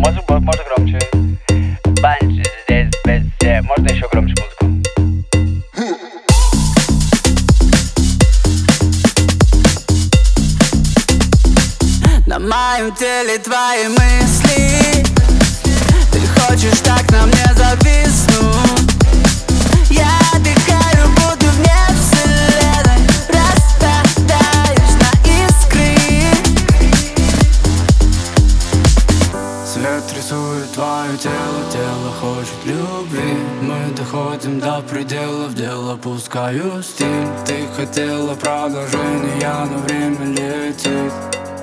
Можно громче. Банджи здесь везде. Можно еще громче музыку. На моем теле твои мысли. Ты хочешь так на мне зависнуть. Я отдыхаю, будто вне вселенной. Распадаешь на искры. Свет рисует твое тело, тело хочет любви. Мы доходим до пределов, дело пускаю стиль. Ты хотела продолжения, но время летит.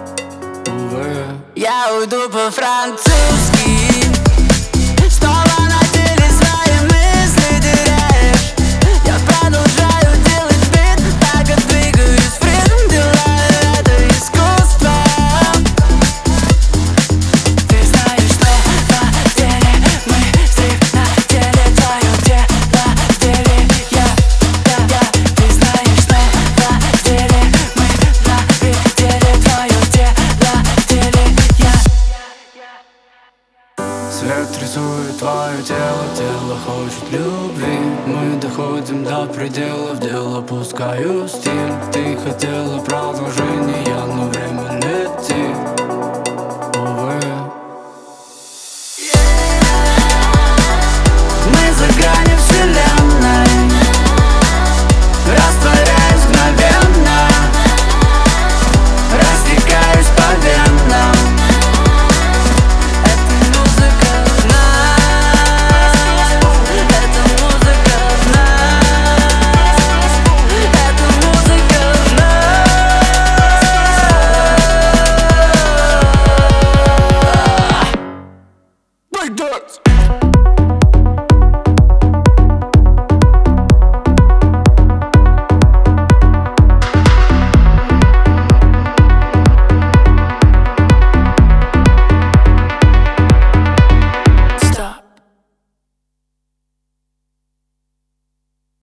Я уйду по-французски. Снова на теле свои мысли теряешь. Я продолжаю делать бит, так как двигаюсь в ритм. Делаю это искусство. Ты знаешь, что на теле мы стрик, на теле твое тело, в теле я. Ты знаешь, что на теле мы на теле твое тело, в теле я. Свет рисует твое тело, тело хочет любви. Мы доходим до пределов, дело пускаю стиль. Ты хотела продолжения, но время